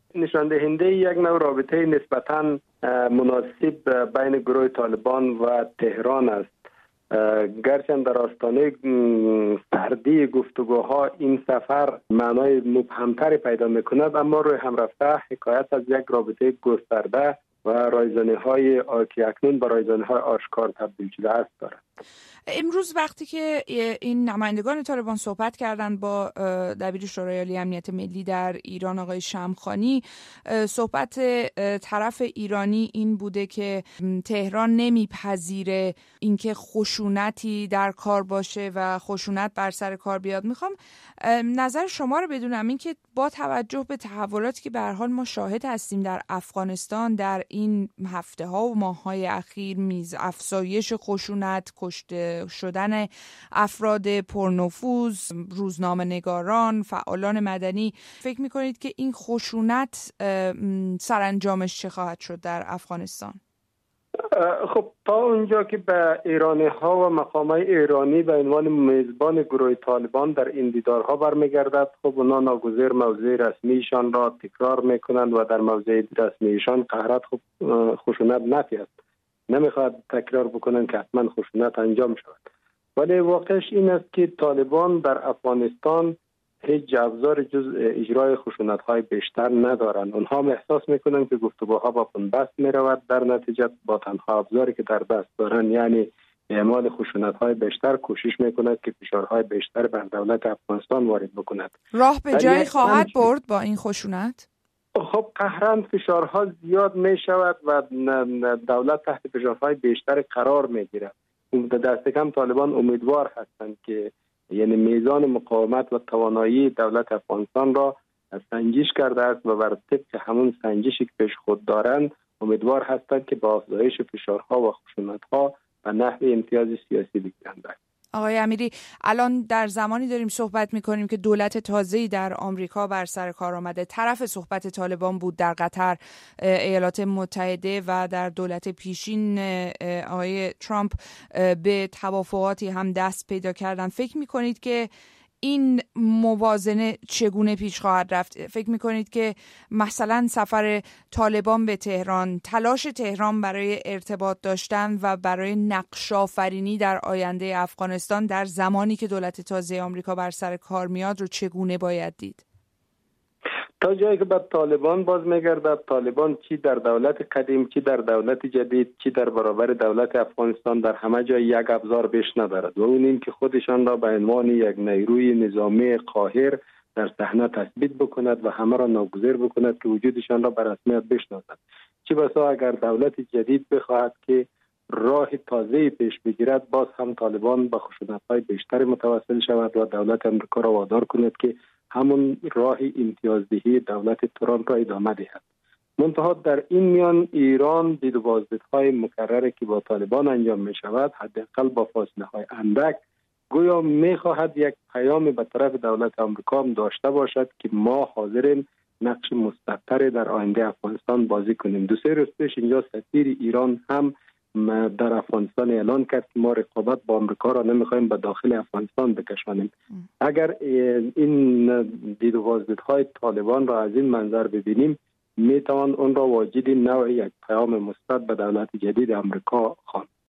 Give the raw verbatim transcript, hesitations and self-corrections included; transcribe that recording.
نشان دهنده یک نوع رابطه نسبتاً مناسب بین گروه طالبان و تهران است. گرچند در آستانه سردی گفتگوها این سفر معنای مبهمتری پیدا میکند، اما روی هم رفته حکایت از یک رابطه گسترده و رایزنی های که اکنون به رایزنی های آشکار تبدیل شده است دارد. امروز وقتی که این نمایندگان طالبان صحبت کردند با دبیر شورای عالی امنیت ملی در ایران آقای شمخانی، صحبت طرف ایرانی این بوده که تهران نمیپذیره اینکه خشونتی در کار باشه و خشونت بر سر کار بیاد. میخوام نظر شما رو بدونم اینکه با توجه به تحولاتی که به هر حال ما شاهد هستیم در افغانستان در این هفته ها و ماه های اخیر، میز افزایش خشونت، کشته شدن افراد پرنفوذ، روزنامه نگاران، فعالان مدنی، فکر میکنید که این خشونت سرانجامش چه خواهد شد در افغانستان؟ خب تا اونجا که به ایرانی ها و مقام های ایرانی به عنوان میزبان گروه طالبان در این دیدارها برمیگردد، خب اونا ناگزیر موضع رسمیشان را تکرار میکنند و در موضع رسمیشان قهرت خب خشونت نفی است، نمیخواد تکرار بکنن که حتما خشونت انجام شود. ولی واقعش این است که طالبان در افغانستان هیچ ابزار جز اجرای خشونت های بیشتر ندارند. اونها احساس میکنن که گفتگوها با بنبست میرود، در نتیجه با تنها ابزاری که در دست دارند یعنی اعمال خشونت های بیشتر کوشش میکند که فشارهای بیشتر بر دولت افغانستان وارد بکند. راه به جای خواهد برد با این خشونت؟ خب قهرن فشارها زیاد می شود و دولت تحت فشارهای بیشتر قرار می گیرد. دست کم طالبان امیدوار هستند که یعنی میزان مقاومت و توانایی دولت افغانستان را سنجش کرده است و بر طبق همون سنجشی که پیش خود دارند امیدوار هستند که با افزایش فشارها و خشونتها و نحو امتیاز سیاسی بگیرند. آقای امیری، الان در زمانی داریم صحبت میکنیم که دولت تازه‌ای در آمریکا بر سر کار آمده. طرف صحبت طالبان بود در قطر، ایالات متحده و در دولت پیشین آقای ترامپ به توافقاتی هم دست پیدا کردن. فکر میکنید که این موازنه چگونه پیش خواهد رفت؟ فکر میکنید که مثلا سفر طالبان به تهران، تلاش تهران برای ارتباط داشتن و برای نقش آفرینی در آینده افغانستان در زمانی که دولت تازه آمریکا بر سر کار میاد رو چگونه باید دید؟ تا جایی که به طالبان باز میگردد، طالبان چی در دولت قدیم، چی در دولت جدید، چی در برابر دولت افغانستان در همه جای یک ابزار بیش ندارد و اون این که خودشان را به عنوان یک نیروی نظامی قاهر در صحنه تثبیت بکند و همه را ناگزیر بکند که وجودشان را به رسمیت بشناسند. چه بسا اگر دولت جدید بخواهد که راه تازه پیش بگیرد، باز هم طالبان به خشونت‌های بیشتر متوسل شود و دولت امریکا را وادار کند که همون راه امتیازدهی دولت ترامپ را ادامه دهد. منتها در این میان ایران دید و بازدیدهای مکرری که با طالبان انجام می شود، حداقل با فاصله های اندک، گویا می خواهد یک پیام به طرف دولت آمریکا هم داشته باشد که ما حاضریم نقش مستقری در آینده افغانستان بازی کنیم. دو سه روز پیش اینجا سفیر ایران هم در افغانستان اعلان کرد که ما رقابت با آمریکا را نمیخوایم به داخل افغانستان بکشانیم. اگر این دید و بازدیدهای طالبان را از این منظر ببینیم، میتوان اون را واجد نوع یک پیام مثبت به دولت جدید آمریکا خواند.